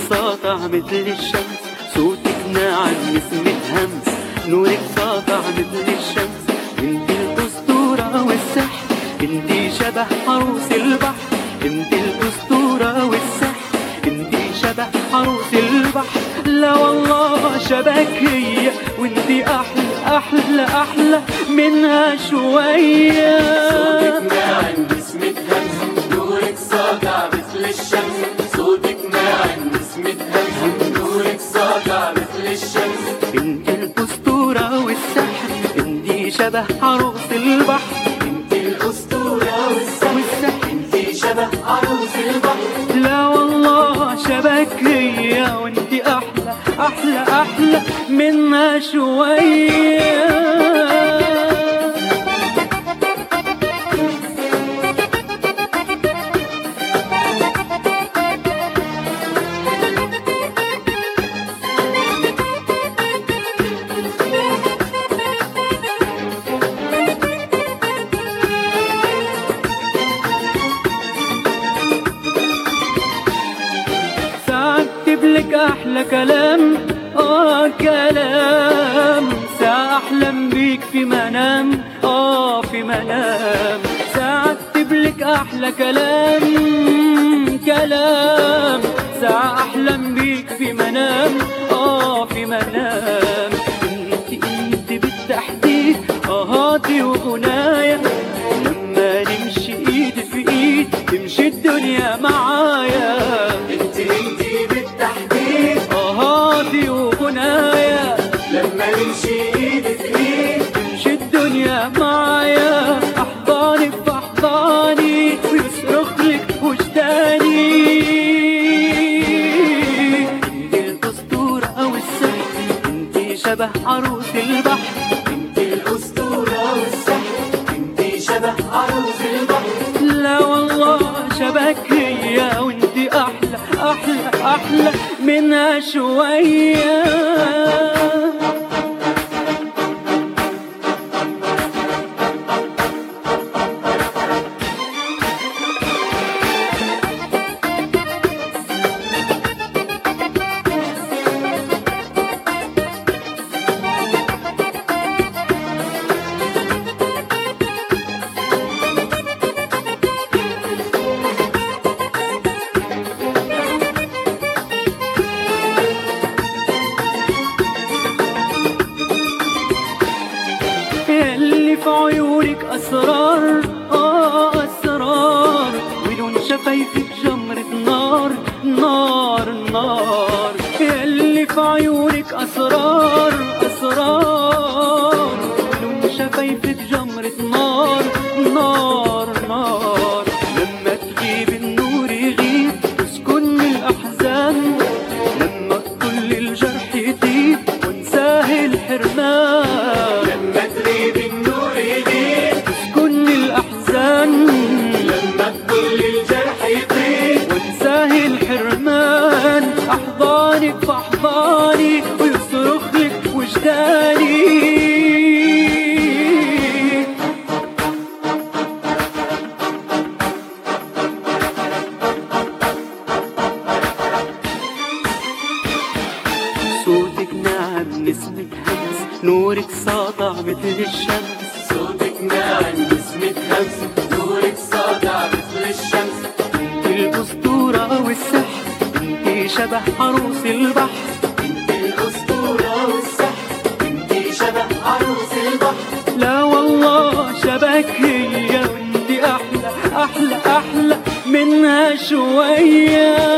ساطع مثل الشمس، صوتك ناعم نسمة همس، نورك ساطع مثل الشمس. انت الأسطورة والسحر، انت شبه عروس البحر، انت الأسطورة والسحر، انت شبه عروس البحر. لا والله شبك هي، وانت أحلى أحلى أحلى منها شوية. صوتك ناعم نسمة همس، نورك ساطع مثل الشمس، صوتك ناعم نسمة همس، نورك ساطع مثل الشمس. انت الأسطورة والسحر، انت شبه عروس البحر، انت الأسطورة والسحر، انت شبه عروس البحر. لا والله شبك هي، وانت أحلى أحلى أحلى منها شوية. اكتب لك احلى كلام، كلام. ساعة احلم بيك في منام، في منام. ساعة اكتب لك احلى كلام، كلام. ساعة احلم بيك في منام، في منام. انت بالتحديد هاتي وغنايا، لما نمشي ايد في ايد تمشي الدنيا معايا. انت بالتحديد هاتي وغنايا، لما نمشي ايد في ايد تمشي الدنيا معايا. احضانك في احضاني ويصرخ لك وجداني. انت الاسطورة والسحر، انت شبه عروس البحر، انت الأسطورة والسحر، انت شبه عروس البحر. لا والله شبك هي، وانت احلى احلى احلى منها شوية. اللي في عيونك أسرار، أسرار. ولون شفايفك جمرة نار، نار نار. اللي في عيونك أسرار، أسرار. ولون شفايفك جمرة نار، نار نار. لما تغيب النور يغيب تسكن الأحزان، لما كل الجرح يطيب وانساه الحرمان. لما تغيب النور يغيب تسكن الأحزان، لما كل الجرح يطيب وانساه الحرمان. أحضانك في أحضاني ويصرخ لك وجداني. صوتك ناعم نسمة همس، نورك ساطع مثل الشمس. صوتك ناعم نسمة همس، نورك ساطع مثل الشمس. انت الأسطورة والسحر، انت شبه عروس البحر، انت الأسطورة والسحر، انت شبه عروس البحر. لا والله شبك هي، وانت أحلى أحلى أحلى منها شوية.